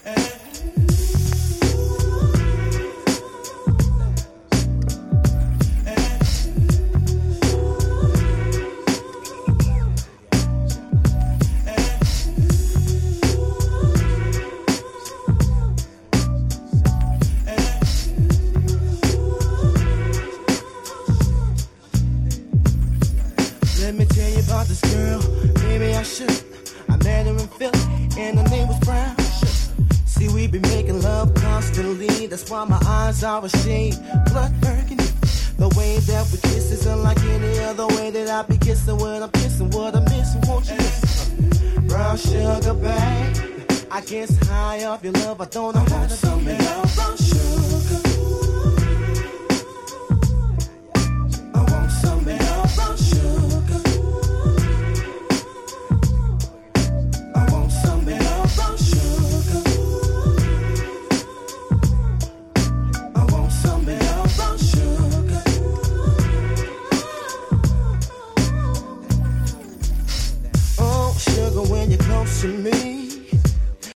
Let me tell you about this girl, maybe I should. I met her in Philly, and her name was Brown. See, we be making love constantly, that's why my eyes are a shade blood burgundy. The way that we kiss is unlike any other way that I be kissing when I'm kissing what I'm missing, won't you listen? Brown sugar, babe, I guess high off your love, I don't know how to do it. Brown sugar, I want some of your brown sugar. When you're close to me,